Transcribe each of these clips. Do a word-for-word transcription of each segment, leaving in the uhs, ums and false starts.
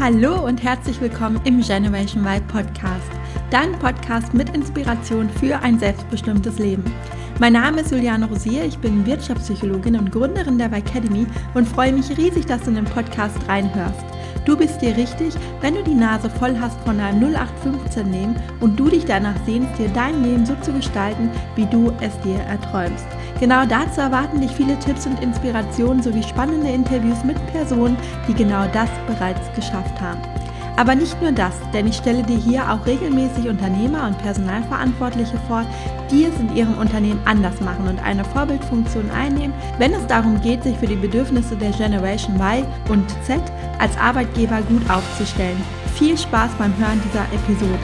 Hallo und herzlich willkommen im Generation Y Podcast, dein Podcast mit Inspiration für ein selbstbestimmtes Leben. Mein Name ist Juliane Rosier, ich bin Wirtschaftspsychologin und Gründerin der Y-Academy und freue mich riesig, dass du in den Podcast reinhörst. Du bist dir richtig, wenn du die Nase voll hast von einem null acht fünfzehn Leben und du dich danach sehnst, dir dein Leben so zu gestalten, wie du es dir erträumst. Genau dazu erwarten dich viele Tipps und Inspirationen sowie spannende Interviews mit Personen, die genau das bereits geschafft haben. Aber nicht nur das, denn ich stelle dir hier auch regelmäßig Unternehmer und Personalverantwortliche vor, die es in ihrem Unternehmen anders machen und eine Vorbildfunktion einnehmen, wenn es darum geht, sich für die Bedürfnisse der Generation Y und Z als Arbeitgeber gut aufzustellen. Viel Spaß beim Hören dieser Episode.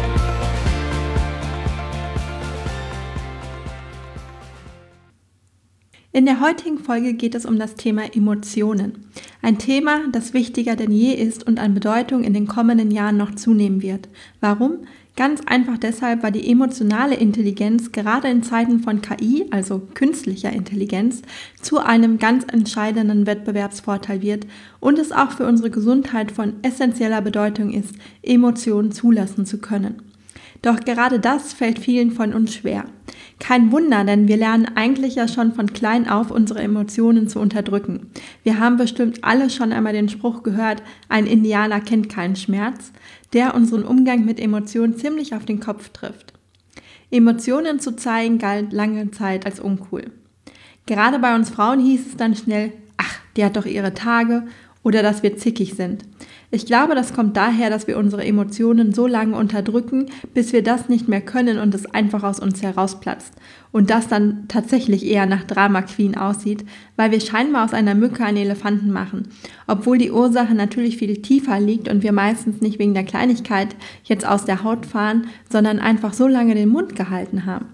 In der heutigen Folge geht es um das Thema Emotionen. Ein Thema, das wichtiger denn je ist und an Bedeutung in den kommenden Jahren noch zunehmen wird. Warum? Ganz einfach deshalb, weil die emotionale Intelligenz gerade in Zeiten von K I, also künstlicher Intelligenz, zu einem ganz entscheidenden Wettbewerbsvorteil wird und es auch für unsere Gesundheit von essentieller Bedeutung ist, Emotionen zulassen zu können. Doch gerade das fällt vielen von uns schwer. Kein Wunder, denn wir lernen eigentlich ja schon von klein auf, unsere Emotionen zu unterdrücken. Wir haben bestimmt alle schon einmal den Spruch gehört, ein Indianer kennt keinen Schmerz, der unseren Umgang mit Emotionen ziemlich auf den Kopf trifft. Emotionen zu zeigen galt lange Zeit als uncool. Gerade bei uns Frauen hieß es dann schnell, ach, die hat doch ihre Tage, oder dass wir zickig sind. Ich glaube, das kommt daher, dass wir unsere Emotionen so lange unterdrücken, bis wir das nicht mehr können und es einfach aus uns herausplatzt. Und das dann tatsächlich eher nach Drama Queen aussieht, weil wir scheinbar aus einer Mücke einen Elefanten machen. Obwohl die Ursache natürlich viel tiefer liegt und wir meistens nicht wegen der Kleinigkeit jetzt aus der Haut fahren, sondern einfach so lange den Mund gehalten haben.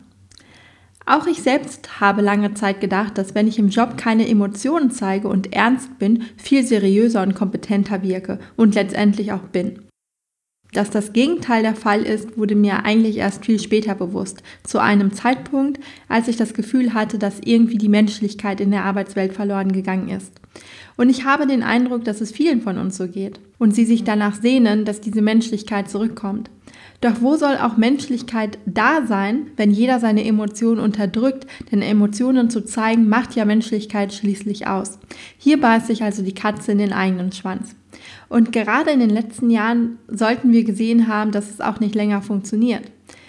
Auch ich selbst habe lange Zeit gedacht, dass wenn ich im Job keine Emotionen zeige und ernst bin, viel seriöser und kompetenter wirke und letztendlich auch bin. Dass das Gegenteil der Fall ist, wurde mir eigentlich erst viel später bewusst, zu einem Zeitpunkt, als ich das Gefühl hatte, dass irgendwie die Menschlichkeit in der Arbeitswelt verloren gegangen ist. Und ich habe den Eindruck, dass es vielen von uns so geht und sie sich danach sehnen, dass diese Menschlichkeit zurückkommt. Doch wo soll auch Menschlichkeit da sein, wenn jeder seine Emotionen unterdrückt? Denn Emotionen zu zeigen, macht ja Menschlichkeit schließlich aus. Hier beißt sich also die Katze in den eigenen Schwanz. Und gerade in den letzten Jahren sollten wir gesehen haben, dass es auch nicht länger funktioniert.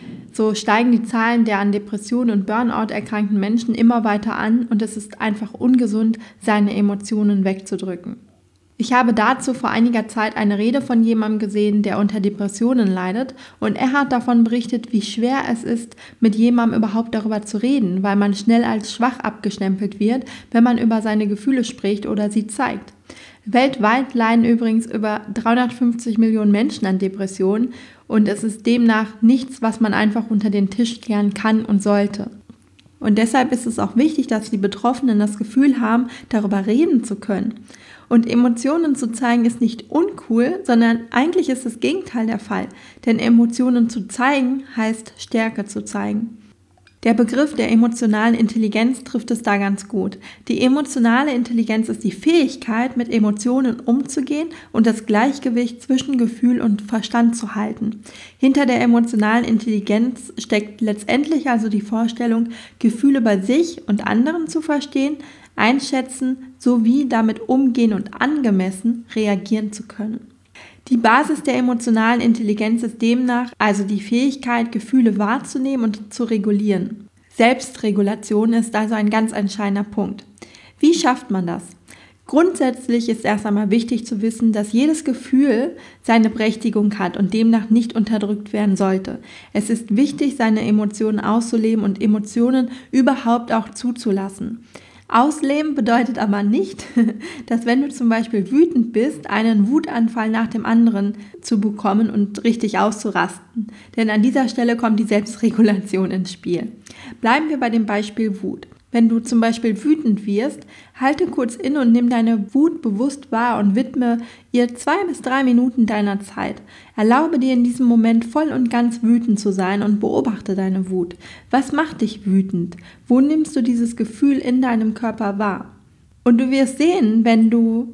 So steigen die Zahlen der an Depressionen und Burnout erkrankten Menschen immer weiter an und es ist einfach ungesund, seine Emotionen wegzudrücken. Ich habe dazu vor einiger Zeit eine Rede von jemandem gesehen, der unter Depressionen leidet und er hat davon berichtet, wie schwer es ist, mit jemandem überhaupt darüber zu reden, weil man schnell als schwach abgestempelt wird, wenn man über seine Gefühle spricht oder sie zeigt. Weltweit leiden übrigens über dreihundertfünfzig Millionen Menschen an Depressionen und es ist demnach nichts, was man einfach unter den Tisch kehren kann und sollte. Und deshalb ist es auch wichtig, dass die Betroffenen das Gefühl haben, darüber reden zu können. Und Emotionen zu zeigen ist nicht uncool, sondern eigentlich ist das Gegenteil der Fall. Denn Emotionen zu zeigen heißt Stärke zu zeigen. Der Begriff der emotionalen Intelligenz trifft es da ganz gut. Die emotionale Intelligenz ist die Fähigkeit, mit Emotionen umzugehen und das Gleichgewicht zwischen Gefühl und Verstand zu halten. Hinter der emotionalen Intelligenz steckt letztendlich also die Vorstellung, Gefühle bei sich und anderen zu verstehen, einschätzen sowie damit umgehen und angemessen reagieren zu können. Die Basis der emotionalen Intelligenz ist demnach also die Fähigkeit, Gefühle wahrzunehmen und zu regulieren. Selbstregulation ist also ein ganz entscheidender Punkt. Wie schafft man das? Grundsätzlich ist erst einmal wichtig zu wissen, dass jedes Gefühl seine Berechtigung hat und demnach nicht unterdrückt werden sollte. Es ist wichtig, seine Emotionen auszuleben und Emotionen überhaupt auch zuzulassen. Ausleben bedeutet aber nicht, dass wenn du zum Beispiel wütend bist, einen Wutanfall nach dem anderen zu bekommen und richtig auszurasten. Denn an dieser Stelle kommt die Selbstregulation ins Spiel. Bleiben wir bei dem Beispiel Wut. Wenn du zum Beispiel wütend wirst, halte kurz inne und nimm deine Wut bewusst wahr und widme ihr zwei bis drei Minuten deiner Zeit. Erlaube dir in diesem Moment voll und ganz wütend zu sein und beobachte deine Wut. Was macht dich wütend? Wo nimmst du dieses Gefühl in deinem Körper wahr? Und du wirst sehen, wenn du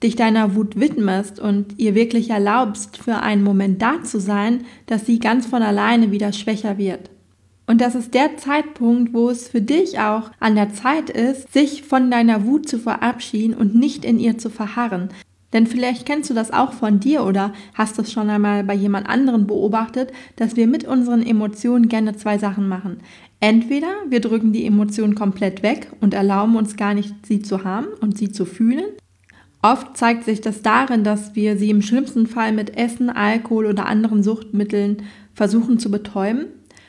dich deiner Wut widmest und ihr wirklich erlaubst, für einen Moment da zu sein, dass sie ganz von alleine wieder schwächer wird. Und das ist der Zeitpunkt, wo es für dich auch an der Zeit ist, sich von deiner Wut zu verabschieden und nicht in ihr zu verharren. Denn vielleicht kennst du das auch von dir oder hast es schon einmal bei jemand anderen beobachtet, dass wir mit unseren Emotionen gerne zwei Sachen machen. Entweder wir drücken die Emotionen komplett weg und erlauben uns gar nicht, sie zu haben und sie zu fühlen. Oft zeigt sich das darin, dass wir sie im schlimmsten Fall mit Essen, Alkohol oder anderen Suchtmitteln versuchen zu betäuben.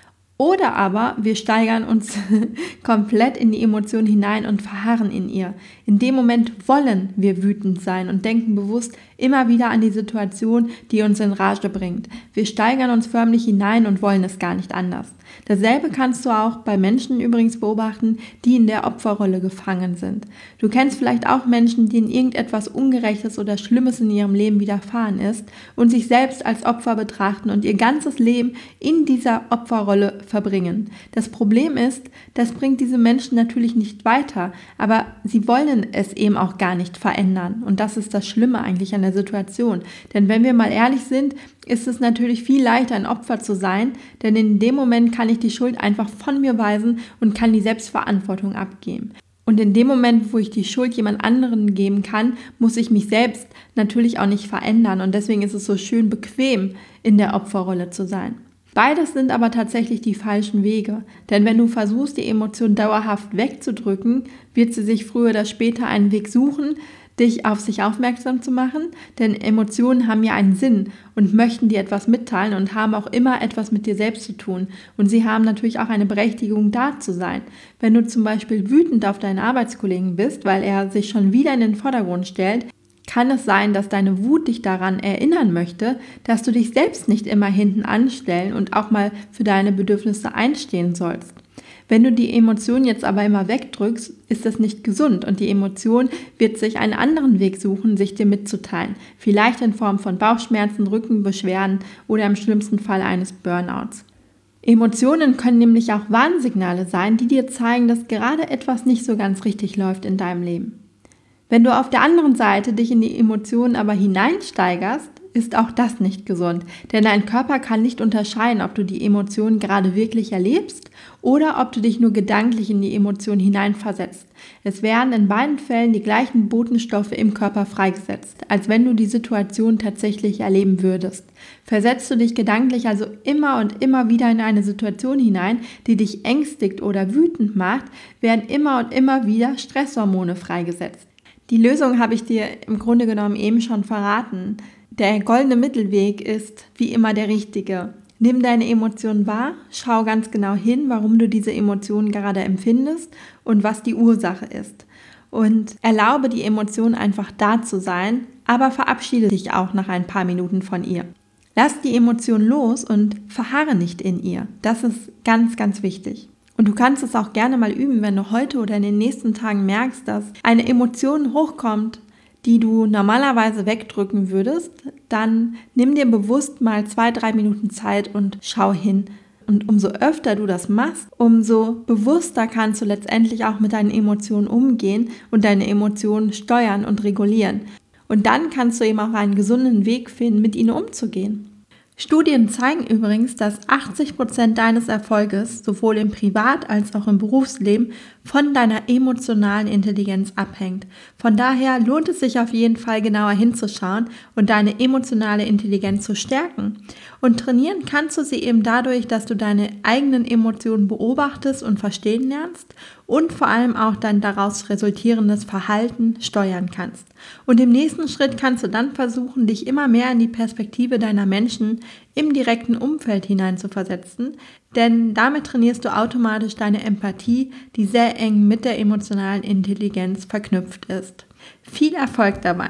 Oder aber wir steigern uns komplett in die Emotion hinein und verharren in ihr. In dem Moment wollen wir wütend sein und denken bewusst immer wieder an die Situation, die uns in Rage bringt. Wir steigern uns förmlich hinein und wollen es gar nicht anders. Dasselbe kannst du auch bei Menschen übrigens beobachten, die in der Opferrolle gefangen sind. Du kennst vielleicht auch Menschen, denen irgendetwas Ungerechtes oder Schlimmes in ihrem Leben widerfahren ist und sich selbst als Opfer betrachten und ihr ganzes Leben in dieser Opferrolle verbringen. Das Problem ist, das bringt diese Menschen natürlich nicht weiter, aber sie wollen es eben auch gar nicht verändern. Und das ist das Schlimme eigentlich an der Situation. Denn wenn wir mal ehrlich sind, ist es natürlich viel leichter, ein Opfer zu sein, denn in dem Moment kann ich die Schuld einfach von mir weisen und kann die Selbstverantwortung abgeben. Und in dem Moment, wo ich die Schuld jemand anderen geben kann, muss ich mich selbst natürlich auch nicht verändern. Und deswegen ist es so schön bequem, in der Opferrolle zu sein. Beides sind aber tatsächlich die falschen Wege. Denn wenn du versuchst, die Emotion dauerhaft wegzudrücken, wird sie sich früher oder später einen Weg suchen, dich auf sich aufmerksam zu machen, denn Emotionen haben ja einen Sinn und möchten dir etwas mitteilen und haben auch immer etwas mit dir selbst zu tun. Und sie haben natürlich auch eine Berechtigung, da zu sein. Wenn du zum Beispiel wütend auf deinen Arbeitskollegen bist, weil er sich schon wieder in den Vordergrund stellt, kann es sein, dass deine Wut dich daran erinnern möchte, dass du dich selbst nicht immer hinten anstellen und auch mal für deine Bedürfnisse einstehen sollst. Wenn du die Emotion jetzt aber immer wegdrückst, ist das nicht gesund und die Emotion wird sich einen anderen Weg suchen, sich dir mitzuteilen. Vielleicht in Form von Bauchschmerzen, Rückenbeschwerden oder im schlimmsten Fall eines Burnouts. Emotionen können nämlich auch Warnsignale sein, die dir zeigen, dass gerade etwas nicht so ganz richtig läuft in deinem Leben. Wenn du auf der anderen Seite dich in die Emotionen aber hineinsteigerst, ist auch das nicht gesund, denn dein Körper kann nicht unterscheiden, ob du die Emotionen gerade wirklich erlebst oder ob du dich nur gedanklich in die Emotionen hineinversetzt. Es werden in beiden Fällen die gleichen Botenstoffe im Körper freigesetzt, als wenn du die Situation tatsächlich erleben würdest. Versetzt du dich gedanklich also immer und immer wieder in eine Situation hinein, die dich ängstigt oder wütend macht, werden immer und immer wieder Stresshormone freigesetzt. Die Lösung habe ich dir im Grunde genommen eben schon verraten. Der goldene Mittelweg ist wie immer der richtige. Nimm deine Emotionen wahr, schau ganz genau hin, warum du diese Emotionen gerade empfindest und was die Ursache ist. Und erlaube die Emotion einfach da zu sein, aber verabschiede dich auch nach ein paar Minuten von ihr. Lass die Emotion los und verharre nicht in ihr. Das ist ganz, ganz wichtig. Und du kannst es auch gerne mal üben, wenn du heute oder in den nächsten Tagen merkst, dass eine Emotion hochkommt, die du normalerweise wegdrücken würdest, dann nimm dir bewusst mal zwei, drei Minuten Zeit und schau hin. Und umso öfter du das machst, umso bewusster kannst du letztendlich auch mit deinen Emotionen umgehen und deine Emotionen steuern und regulieren. Und dann kannst du eben auch einen gesunden Weg finden, mit ihnen umzugehen. Studien zeigen übrigens, dass achtzig Prozent deines Erfolges sowohl im Privat- als auch im Berufsleben von deiner emotionalen Intelligenz abhängt. Von daher lohnt es sich auf jeden Fall genauer hinzuschauen und deine emotionale Intelligenz zu stärken. Und trainieren kannst du sie eben dadurch, dass du deine eigenen Emotionen beobachtest und verstehen lernst und vor allem auch dein daraus resultierendes Verhalten steuern kannst. Und im nächsten Schritt kannst du dann versuchen, dich immer mehr in die Perspektive deiner Menschen im direkten Umfeld hineinzuversetzen, denn damit trainierst du automatisch deine Empathie, die sehr eng mit der emotionalen Intelligenz verknüpft ist. Viel Erfolg dabei!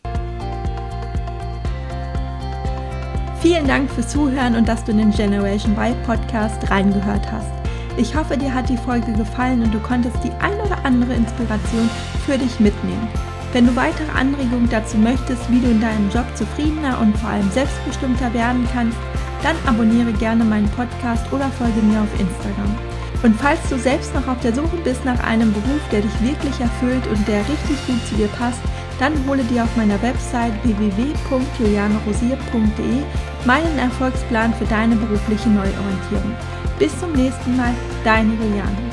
Vielen Dank fürs Zuhören und dass du in den Generation Y Podcast reingehört hast. Ich hoffe, dir hat die Folge gefallen und du konntest die ein oder andere Inspiration für dich mitnehmen. Wenn du weitere Anregungen dazu möchtest, wie du in deinem Job zufriedener und vor allem selbstbestimmter werden kannst, dann abonniere gerne meinen Podcast oder folge mir auf Instagram. Und falls du selbst noch auf der Suche bist nach einem Beruf, der dich wirklich erfüllt und der richtig gut zu dir passt, dann hole dir auf meiner Website w w w punkt juliane rosier punkt de meinen Erfolgsplan für deine berufliche Neuorientierung. Bis zum nächsten Mal, deine Juliane.